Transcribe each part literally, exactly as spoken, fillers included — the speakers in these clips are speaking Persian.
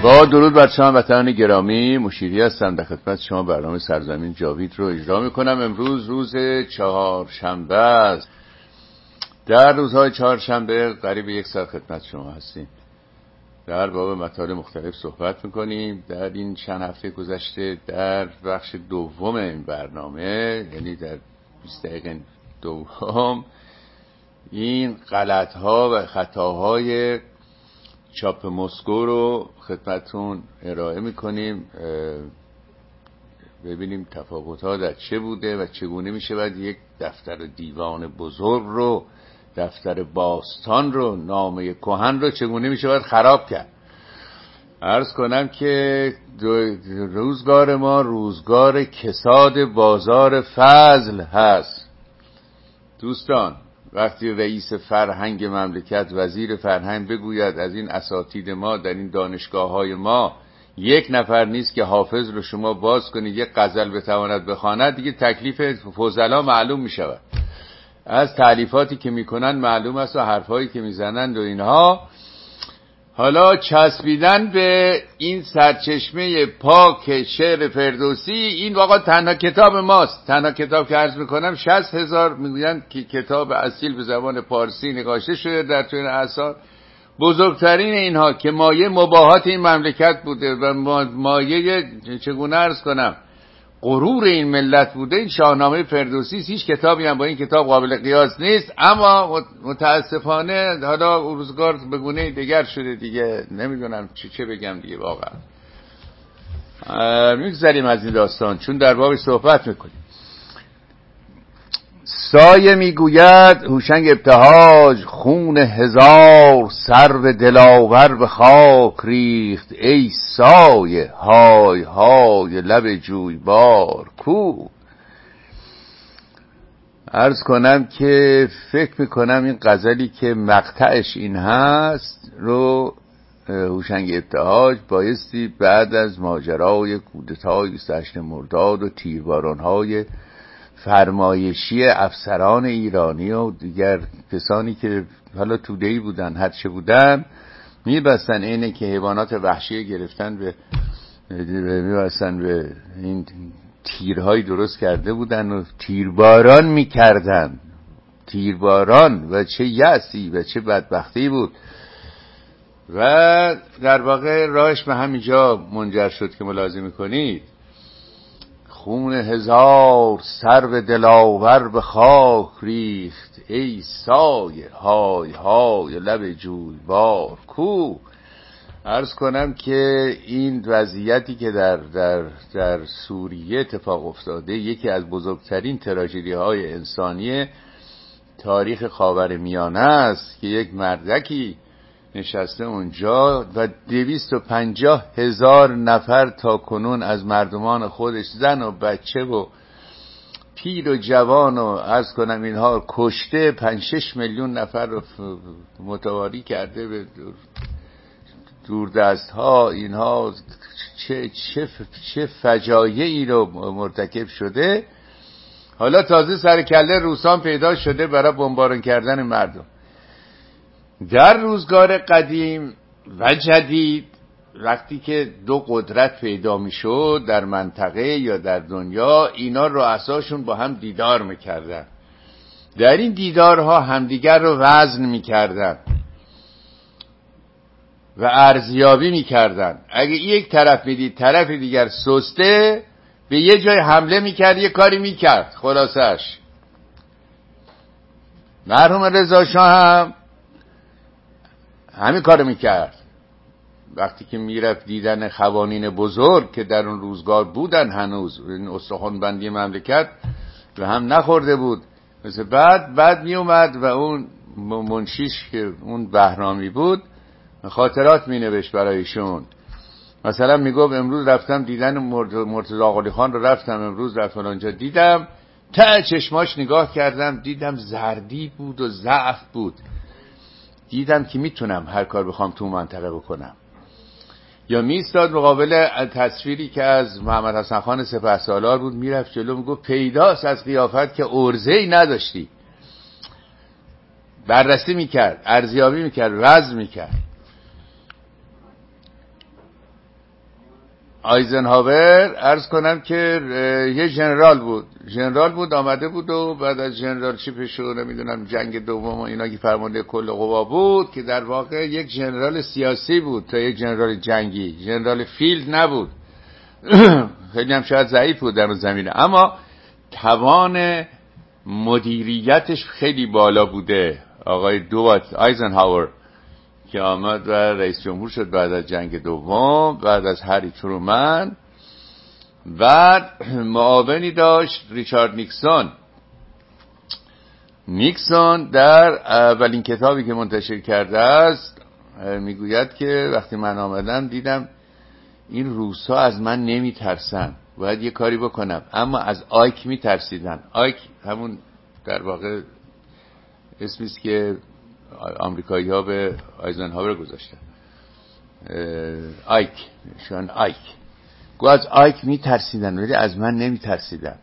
با درود بر شما وطنان گرامی، مشیری هستم در خدمت شما. برنامه سرزمین جاوید رو اجرا میکنم. امروز روز چهارشنبه است. در روزهای چهارشنبه قریب یک ساعت خدمت شما هستیم. در باب مطالب مختلف صحبت میکنیم. در این چند هفته گذشته در بخش دوم این برنامه، یعنی در بیست دقیقه دوم، این غلط‌ها و خطاهای چاپ مسکو رو خدمتون ارائه میکنیم، ببینیم تفاوت‌ها در چه بوده و چگونه میشه باید یک دفتر دیوان بزرگ رو، دفتر باستان رو، نامه کهن رو چگونه میشه باید خراب کرد. عرض کنم که روزگار ما روزگار کساد بازار فضل هست. دوستان، وقتی رئیس فرهنگ مملکت، وزیر فرهنگ بگوید از این اساتید ما در این دانشگاه های ما یک نفر نیست که حافظ رو شما باز کنید یک غزل بتواند بخواند، دیگه تکلیف فضلا معلوم می شود. از تالیفاتی که میکنن معلوم است و حرفایی که میزنند و اینها. حالا چسبیدن به این سرچشمه پاک شعر فردوسی، این واقعا تنها کتاب ماست. تنها کتاب که عرض میکنم شصت هزار میگویند که کتاب اصیل به زبان پارسی نگاشته شده در طول اعصار. بزرگترین اینها که مایه مباهات این مملکت بوده و مایه چگونه عرض کنم غرور این ملت بوده، این شاهنامه فردوسی. هیچ کتابی هم با این کتاب قابل قیاس نیست. اما متاسفانه حالا روزگار به گونه دیگر شده دیگه، نمیدونم چه چه بگم دیگه. واقعا میگذریم از این داستان چون در بابش صحبت میکنیم. سایه میگوید هوشنگ ابتهاج، خون هزار سرو دلاور به خاک ریخت ای سایه، های های لب جویبار کو. عرض کنم که فکر میکنم این غزلی که مقطعش این هست رو هوشنگ ابتهاج بایستی بعد از ماجرای کودتای بیست و هشتم مرداد و تیربارانهای فرمایشی افسران ایرانی و دیگر کسانی که حالا توده‌ای بودن هرچه بودن، میبستن اینه که حیوانات وحشی گرفتن به میبستن به این تیرهای درست کرده بودن و تیرباران میکردن. تیرباران و چه یأسی و چه بدبختی بود. و در واقع راهش به همینجا منجر شد که ملاحظه میکنید. خون هزار سرو دلاور به خاک ریخت ای سایه، های های لب جویبار کو. عرض کنم که این وضعیتی که در در در سوریه اتفاق افتاده یکی از بزرگترین تراژدی های انسانی تاریخ خاورمیانه است که یک مردکی نشسته اونجا و دویست و پنجاه هزار نفر تا کنون از مردمان خودش، زن و بچه و پیر و جوان و عرض کنم اینها کشته، پنج شش میلیون نفر رو متواری کرده به دوردست ها. اینها چه, چه, چه فجایعی رو مرتکب شده. حالا تازه سر کله روسان پیدا شده برای بمباران کردن مردم. در روزگار قدیم و جدید وقتی که دو قدرت پیدا میشد در منطقه یا در دنیا، اینا رؤساشون با هم دیدار میکردن. در این دیدارها همدیگر رو وزن میکردن و ارزیابی میکردن. اگه یک طرف میدید طرف دیگر سسته، به یه جای حمله میکرد، یه کاری میکرد. خلاصش مرحوم رضا شاه هم همین کارو میکرد. وقتی که میرفت دیدن خوانین بزرگ که در اون روزگار بودن، هنوز این استخوان بندی مملکت و هم نخورده بود، مثل بعد بعد میومد و اون منشیش که اون بهرامی بود خاطرات مینوشت برایشون. مثلا میگفت امروز رفتم دیدن مرتضی آقالی خان رو، رفتم امروز رفتم اونجا دیدم، ته چشماش نگاه کردم دیدم زردی بود و ضعف بود. دیدم که میتونم هر کار بخوام تو منطقه بکنم. یا میستاد مقابل تصویری که از محمد حسن خان سپهسالار بود، میرفت جلو میگفت پیداست از قیافت که ارزه‌ای نداشتی. بررسی میکرد، ارزیابی میکرد، وزن میکرد. آیزنهاور عرض کنم که یه ژنرال بود ژنرال بود آمده بود و بعد از ژنرال شیپش رو نمیدونم جنگ دوم و اینا که فرمانده کل قوا بود که در واقع یک ژنرال سیاسی بود تا یک ژنرال جنگی، ژنرال فیلد نبود. خیلی هم شاید ضعیف بود در اون زمینه، اما توان مدیریتش خیلی بالا بوده. آقای دوات آیزنهاور که آمد و رئیس جمهور شد بعد از جنگ دوم، بعد از هری ترومن، بعد معاونی داشت ریچارد نیکسون. نیکسون در اولین کتابی که منتشر کرده است میگوید که وقتی من آمدم دیدم این روسا از من نمی ترسن، باید یه کاری بکنم، اما از آیک می ترسیدن. آیک همون در واقع اسمیست که آمریکایی ها به آیزنهاور گذاشتن، آیک شون آیک گو از آیک می ترسیدن ولی از من نمی ترسیدن.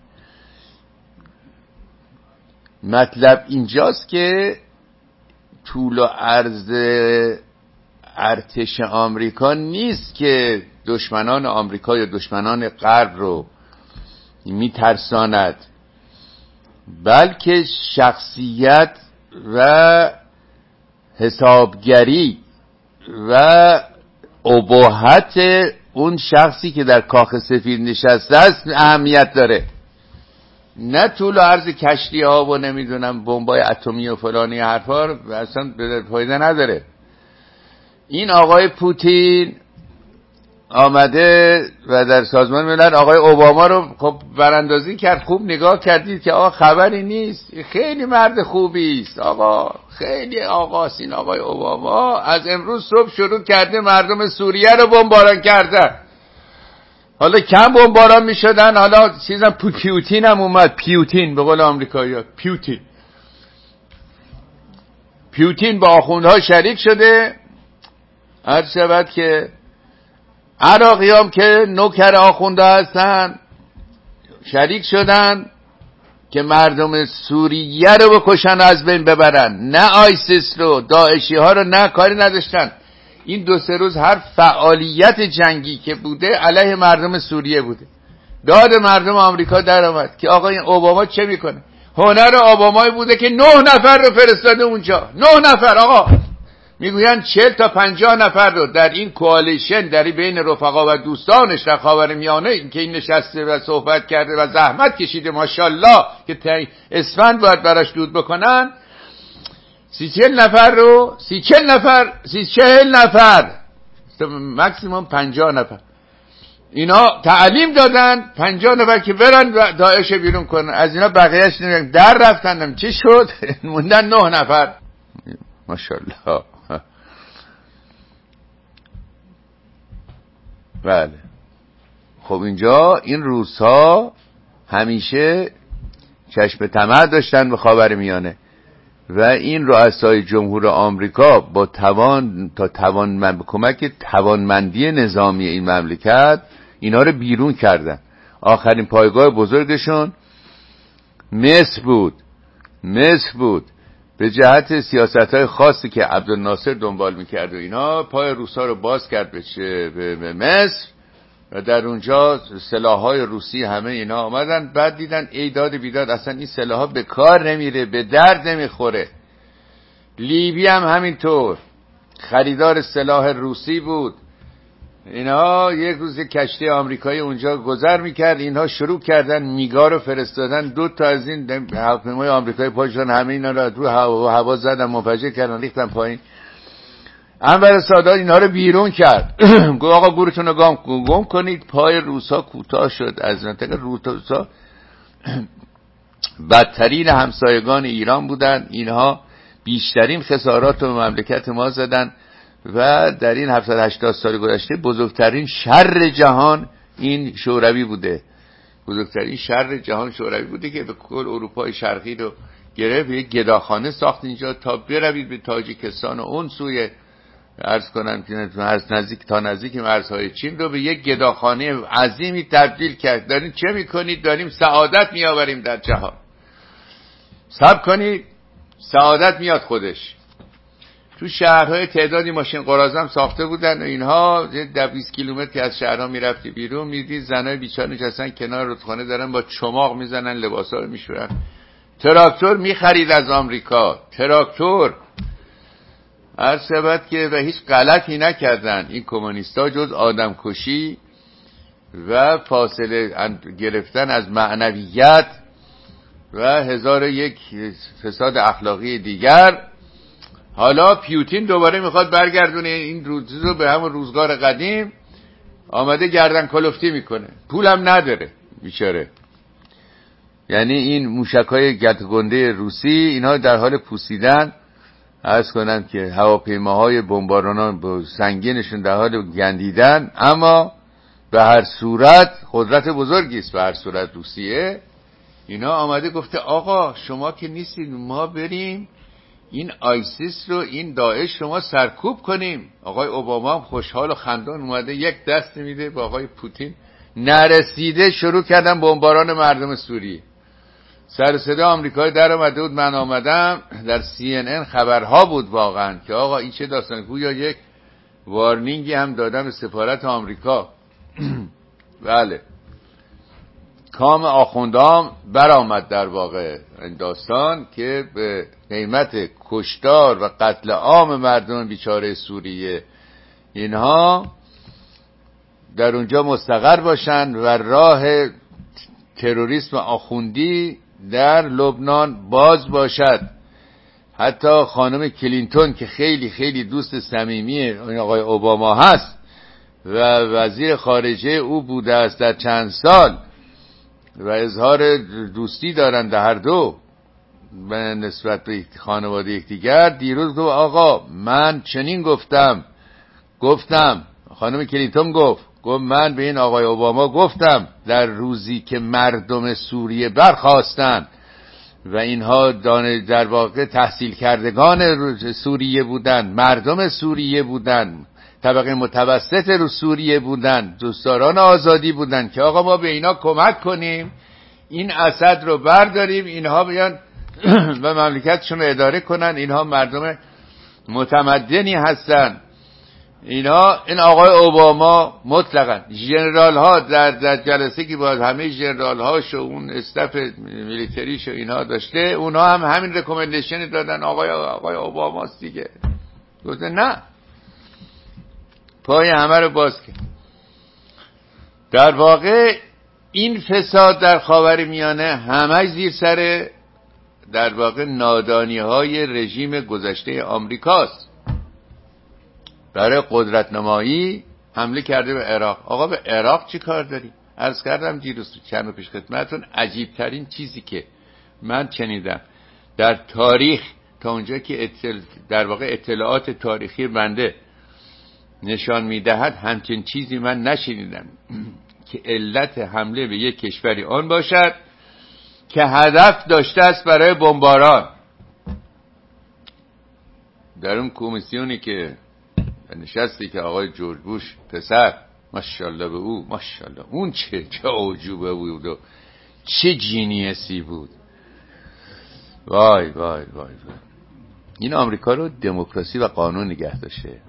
مطلب اینجاست که طول و عرض ارتش آمریکا نیست که دشمنان آمریکا یا دشمنان غرب رو می ترساند، بلکه شخصیت و حسابگری و اباحت اون شخصی که در کاخ سفید نشسته است اهمیت داره، نه طول و عرض کشتی ها و نمیدونم بمبای اتمی و فلانی حرفا اصلا فایده نداره. این آقای پوتین آمده و در سازمان ملل آقای اوباما رو خب براندازی کرد. خوب نگاه کردید که آقا خبری نیست، خیلی مرد خوبی است آقا، خیلی آقاست این آقای اوباما. از امروز صبح شروع کرده مردم سوریه رو بمباران کردن. حالا کم بمباران می شدن، حالا چیزم پیوتین هم اومد، پیوتین به قول آمریکایی ها، پیوتین پیوتین با آخوندها شریک شده. عرض شود که عراقی هم که نوکر آخونده هستن شریک شدن که مردم سوریه رو بکشن از بین ببرن، نه آیسیس رو، داعشی ها رو نه، کاری نداشتن. این دو سه روز هر فعالیت جنگی که بوده علیه مردم سوریه بوده. داد مردم آمریکا در آمد که آقا این اوباما چه میکنه. هنر اوبامایی بوده که نه نفر رو فرستاده اونجا، نه نفر. آقا میگوین چهل تا پنجاه نفر رو در این کوالیشن، در این بین رفقا و دوستانش در خاورمیانه که این نشسته و صحبت کرده و زحمت کشیده ماشاءالله که اسفند باید براش دود بکنن، سی چهل نفر رو سی چهل نفر سی چهل نفر مکسیموم پنجاه نفر اینا تعلیم دادن، پنجاه نفر که برن داعش بیرون کنن. از اینا بقیهش نمیدن در رفتن. چی شد؟ موندن نه نفر. ماشاءالله. بله. خب اینجا این روس‌ها همیشه چشم طمع داشتن به خاورمیانه و این رؤسای جمهور آمریکا با توان تا توان من به کمک توانمندی نظامی این مملکت اینا رو بیرون کردن. آخرین پایگاه بزرگشون مصر بود. مصر بود. به جهت سیاست‌های خاصی که عبدالناصر دنبال می‌کرد و اینا پای روسا رو باز کرد به, به مصر و در اونجا سلاح‌های روسی همه اینا آمدن. بعد دیدن ایداد بیداد اصلا این سلاح‌ها به کار نمیره، به درد نمیخوره. لیبی هم همینطور خریدار سلاح روسی بود. اینا یک روز کشتی آمریکایی اونجا گذر میکرد، اینها شروع کردن میگا رو فرستادن. دو تا از این هواپیمای آمریکایی پاشون همه اینا رو رو هوا, هوا زدن، منفجر کردن، ریختن پایین. انور سادات اینا رو بیرون کرد. گفت آقا گورتون رو گم, گم کنید. پای روسا کوتاه شد. از منطقه روسا بدترین همسایگان ایران بودن. اینها بیشترین خسارات رو مملکت ما زدن و در این هفتصد و هشتاد سال گذشته بزرگترین شر جهان این شوروی بوده. بزرگترین شر جهان شوروی بوده که به کل اروپای شرقی رو گرفت. یک گداخانه ساخت اینجا تا بروید به تاجیکستان و اون سوی عرض کنم که از نزدیک تا نزدیک مرزهای چین رو به یک گداخانه عظیمی تبدیل کرد. دارین چه میکنید؟ داریم سعادت میآوریم در جهان. صبر کنید سعادت میاد خودش. تو شهرهای تعدادی ماشین قراضه هم ساخته بودن و اینها ده بیست کیلومتر از شهرها میرفتی بیرون میدی زنای بیچاره نشستن کنار رودخانه دارن با چماق میزنن لباسا رو میشورن. تراکتور میخرید از آمریکا، تراکتور. هر سبت که و هیچ غلطی نکردن این کمونیستا جز آدم کشی و فاصله گرفتن از معنویت و هزار یک فساد اخلاقی دیگر. حالا پیوتین دوباره میخواد برگردونه این روز رو به همون روزگار قدیم، آمده گردن کلفتی میکنه، پولم نداره بیچاره. یعنی این موشک‌های گندگنده روسی اینها در حال پوسیدن، عرض کنم که هواپیماهای بمباران با سنگینشون در حال گندیدن، اما به هر صورت قدرت بزرگی است. به هر صورت روسیه اینا آمده گفته آقا شما که نیستید، ما بریم این آیسیس رو، این داعش شما سرکوب کنیم. آقای اوباما هم خوشحال و خندان اومده یک دست میده با آقای پوتین. نرسیده شروع کردن بمباران مردم سوریه. سر صدا آمریکایی در اومده بود، من آمدم در سی ان ان خبرها بود واقعا که آقا این چه داستانه، گویا یک وارنینگی هم دادن به سفارت آمریکا. بله، کام آخوندام برآمد در واقع این داستان که به قیمت کشتار و قتل عام مردم بیچاره سوریه اینها در اونجا مستقر باشن و راه تروریسم آخوندی در لبنان باز باشد. حتی خانم کلینتون که خیلی خیلی دوست صمیمی آقای اوباما هست و وزیر خارجه او بوده است در چند سال و اظهار دوستی دارند هر دو به نسبت به خانواده یکدیگر، دیروز گفت آقا من چنین گفتم گفتم خانم کلینتون گفت گفت من به این آقای اوباما گفتم در روزی که مردم سوریه برخاستند و اینها در واقع تحصیل کردگان سوریه بودند، مردم سوریه بودند، طبقه متوسط رو سوریه بودند، دوستداران آزادی بودند، که آقا ما به اینا کمک کنیم این اسد رو برداریم، اینها بیان و مملکتشون رو اداره کنن، اینها مردم متمدنی هستن. اینا این آقای اوباما مطلقاً ژنرال ها در, در جلسه که باید همه ژنرال هاش و اون استاف میلیتریش و اینها داشته، اونها هم همین رکومندیشن دادن آقای آقای اوباماست دیگه. گفته نه، پای همه رو باز کرد. در واقع این فساد در خاورمیانه همه زیر سر در واقع نادانی های رژیم گذشته آمریکاست. برای قدرت نمایی حمله کرده به عراق. آقا به عراق چی کار داری؟ عرض کردم دیروز چند پیش خدمتتون، عجیب ترین چیزی که من شنیدم در تاریخ تا اونجا که اطل... در واقع اطلاعات تاریخی بنده نشان میدهد، همچین چیزی من نشنیدم که علت حمله به یک کشوری آن باشد که هدف داشته است برای بمباران. در اون کمیسیونی که نشستی که آقای جورج بوش پسر، ماشاءالله به او، ماشاءالله اون چه چه عجوبه بود و چه جینیسی بود. وای وای وای وای. این آمریکا رو دموکراسی و قانون نگه داشته،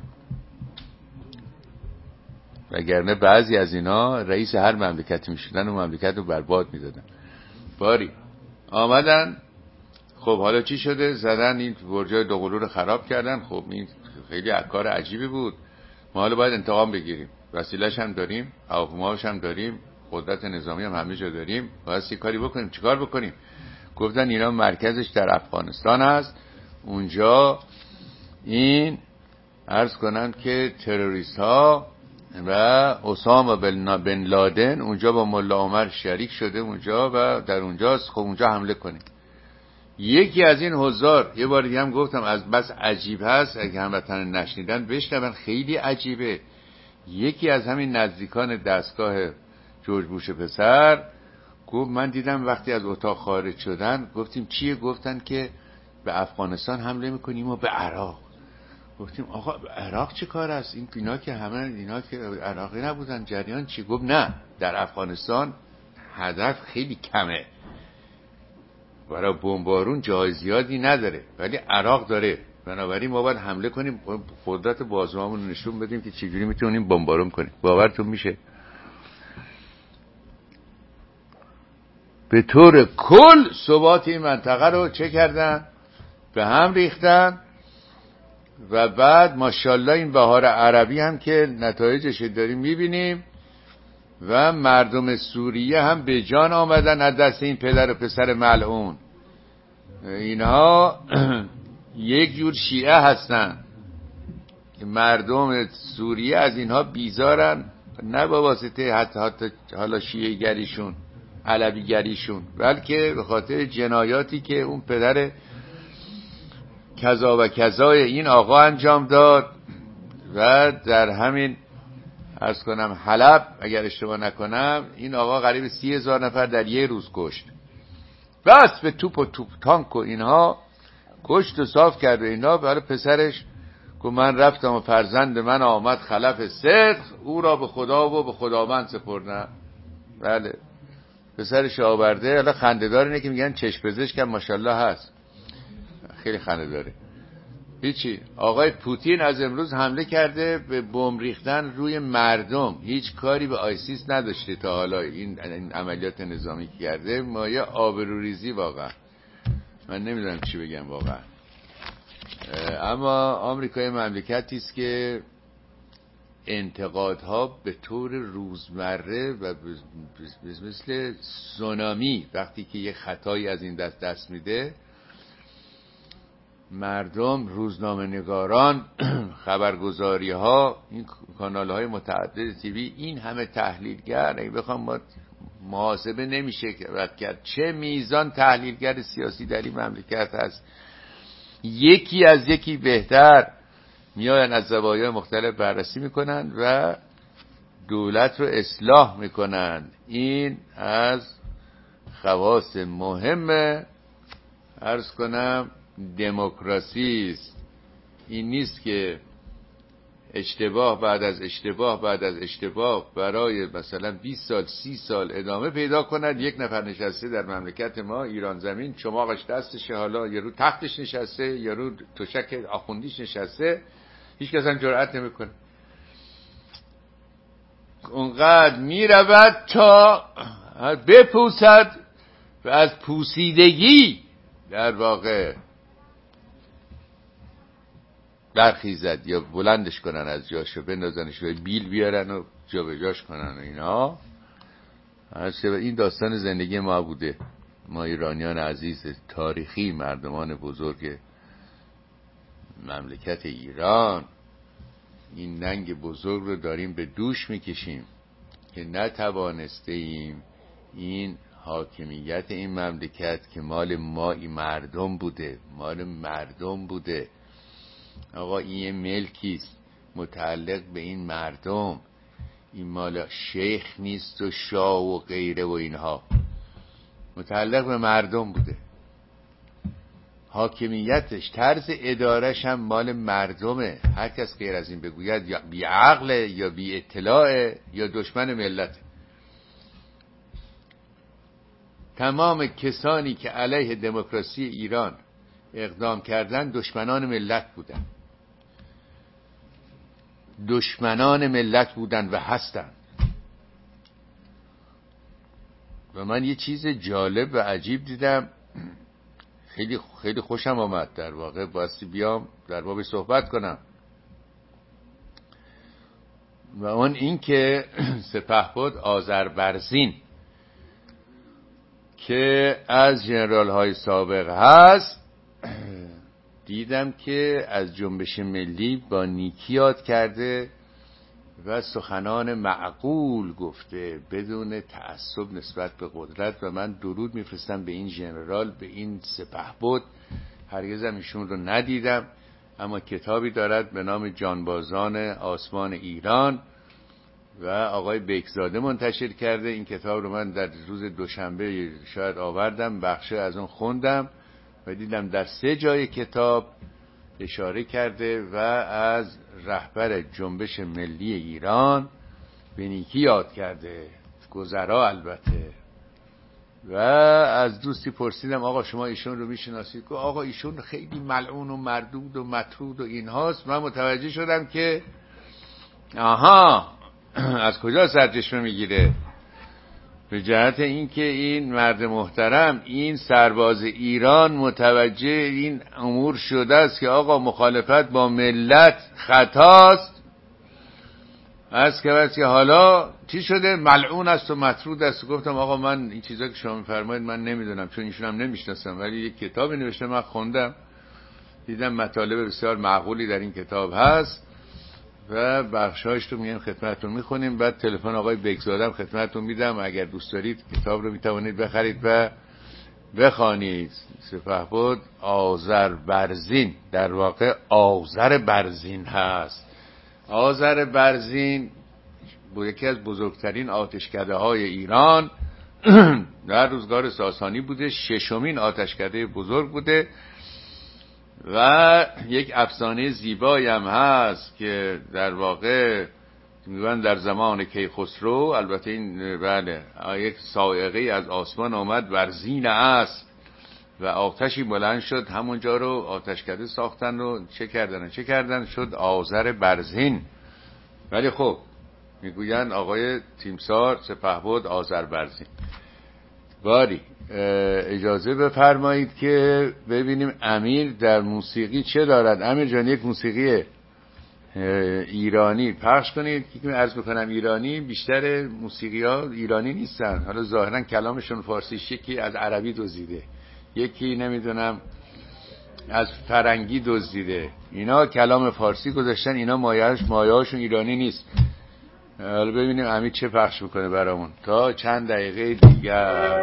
وگرنه بعضی از اینا رئیس هر مملکتی میشدن و مملکت رو برباد میدادن. باری آمدن، خب حالا چی شده؟ زدن این برجای دوقلو رو خراب کردن. خب این خیلی کار عجیبی بود. ما حالا باید انتقام بگیریم، وسیله‌اش هم داریم، هواپیماش هم داریم، قدرت نظامی هم همه جا داریم، باید سی کاری بکنیم. چیکار بکنیم؟ گفتن اینا مرکزش در افغانستان هست، اونجا این عرض کنن که تروریست ها و اسامه بن لادن اونجا با ملا عمر شریک شده اونجا و در اونجاست، خب اونجا حمله کنیم. یکی از این حضار، یه بار دیگه هم گفتم از بس عجیب هست، اگه هموطن نشنیدن بشنون، خیلی عجیبه. یکی از همین نزدیکان دستگاه جورج بوش پسر گفت من دیدم وقتی از اتاق خارج شدن، گفتیم چیه؟ گفتن که به افغانستان حمله میکنیم و به عراق. گفتیم آقا عراق چه کار است؟ این اینا که همه اینا که عراقی نبودن، جریان چی؟ گفت نه، در افغانستان هدف خیلی کمه، برای بمبارون جای زیادی نداره، ولی عراق داره. بنابراین ما باید حمله کنیم، قدرت بازوامون نشون بدیم که چجوری میتونیم بمبارون کنیم. باورتون میشه به طور کل ثبات این منطقه رو چه کردن؟ به هم ریختن. و بعد ماشاءالله این بهار عربی هم که نتایجش داریم میبینیم و مردم سوریه هم به جان آمدن از دست این پدر و پسر ملعون. اینها یک جور شیعه هستن که مردم سوریه از اینها بیزارن، نه با واسطه حتی, حتی حالا شیعه گریشون علوی گریشون، بلکه به خاطر جنایاتی که اون پدر کذا و کذای این آقا انجام داد. و در همین عرض کنم حلب اگر اشتباه نکنم این آقا قریب سی هزار نفر در یه روز کشت، بس به توپ و توپ تانک و اینها کشت و صاف کرد. و اینا برای پسرش که من رفتم و فرزند من آمد خلف صدق، او را به خدا و به خداوند سپردم. بله پسرش آورده. حالا خنده‌دار اینه که میگن چشم پزشک هم ماشاءالله هست، خیلی خنده داره. هیچی. آقای پوتین از امروز حمله کرده به بمب ریختن روی مردم، هیچ کاری به آیسیس نداشته تا حالا. این, این عملیات نظامی که کرده مایه آبروریزی واقعا، من نمیدونم چی بگم واقعا. اما آمریکای مملکتی است که انتقادها به طور روزمره و مثل سونامی وقتی که یه خطایی از این دست دست میده، مردم، روزنامه نگاران، خبرگزاری ها، این کانال های متعدد تیوی، این همه تحلیلگر، اگه بخوام ما محاسبه نمیشه کرد چه میزان تحلیلگر سیاسی در این مملکت هست. یکی از یکی بهتر میاین از زوایای مختلف بررسی میکنن و دولت رو اصلاح میکنن. این از خواص مهم عرض کنم دموکراسی است. این نیست که اشتباه بعد از اشتباه بعد از اشتباه برای مثلا بیست سال سی سال ادامه پیدا کند. یک نفر نشسته در مملکت ما ایران زمین، چماقش دستشه، حالا یا رو تختش نشسته یا رو تشک آخوندیش نشسته، هیچ کس هم جرأت نمیکنه. اونقدر میرود تا بپوسد و از پوسیدگی در واقع برخیزد یا بلندش کنن از جاش و بندازنش و بیل بیارن و جا به جاش کنن و اینا. این داستان زندگی ما بوده، ما ایرانیان عزیز تاریخی، مردمان بزرگ مملکت ایران. این ننگ بزرگ رو داریم به دوش میکشیم که نتوانسته ایم این حاکمیت این مملکت که مال ما این مردم بوده، مال مردم بوده. آقا این ملکیست متعلق به این مردم، این مال شیخ نیست و شاه و غیره و اینها، متعلق به مردم بوده. حاکمیتش، طرز ادارش هم مال مردمه. هر کس غیر از این بگوید یا بی عقله یا بی اطلاعه یا دشمن ملت. تمام کسانی که علیه دموکراسی ایران اقدام کردن دشمنان ملت بودن، دشمنان ملت بودن و هستن. و من یه چیز جالب و عجیب دیدم، خیلی خیلی خوشم آمد. در واقع باستی بیام در باب صحبت کنم و اون این که سپهبد آذربرزین که از ژنرال های سابق هست، دیدم که از جنبش ملی با نیکی یاد کرده و سخنان معقول گفته بدون تعصب نسبت به قدرت. و من درود میفرستم به این ژنرال، به این سپهبد. هرگزم ایشون رو ندیدم، اما کتابی دارد به نام جانبازان آسمان ایران و آقای بیکزاده منتشر کرده. این کتاب رو من در روز دوشنبه شاید آوردم، بخشه از اون خوندم و دیدم در سه جای کتاب اشاره کرده و از رهبر جنبش ملی ایران به نیکی یاد کرده. گذرا البته و از دوستی پرسیدم آقا شما ایشون رو میشناسید؟ گفت آقا ایشون خیلی ملعون و مردود و مطرود و این هاست. من متوجه شدم که آها از کجا سرچشمه میگیره، به جهت اینکه این مرد محترم، این سرباز ایران متوجه این امور شده است که آقا مخالفت با ملت خطاست. از که بس که حالا چی شده؟ ملعون است و مطرود است. گفتم آقا من این چیزا که شما میفرمایید من نمیدونم، چون ایشون هم نمیشناسم، ولی یک کتابی نوشته من خوندم، دیدم مطالب بسیار معقولی در این کتاب هست و بخشایش رو میگم خدمتتون میخونیم. بعد تلفن آقای بگزادم خدمتتون میدم، اگر دوست دارید کتاب رو میتوانید بخرید و بخوانید. سپهبد آذربرزین، در واقع آذر برزین هست. آذر برزین یکی از بزرگترین آتشکده های ایران در روزگار ساسانی بوده، ششمین آتشکده بزرگ بوده و یک افسانه زیبایی هم هست که در واقع میگن در زمان کیخسرو، البته این بله یک صاعقه از آسمان آمد برزین است و آتشی بلند شد، همونجا رو آتشکده ساختن و چه کردن چه کردن شد آذر برزین. ولی خب میگوین آقای تیمسار سپهبد آذربرزین. باری اجازه بفرمایید که ببینیم امیر در موسیقی چه دارد. امیر جان یک موسیقی ایرانی پخش کنید. که عرض بکنم ایرانی، بیشتر موسیقی ها ایرانی نیستن، حالا ظاهرا کلامشون فارسیش، یکی از عربی دزدیده، یکی نمیدونم از فرنگی دزدیده، اینا کلام فارسی گذاشتن، اینا مایه‌اش مایه‌هاشون ایرانی نیست. حالا ببینیم امیر چه پخش میکنه برامون تا چند دقیقه دیگر.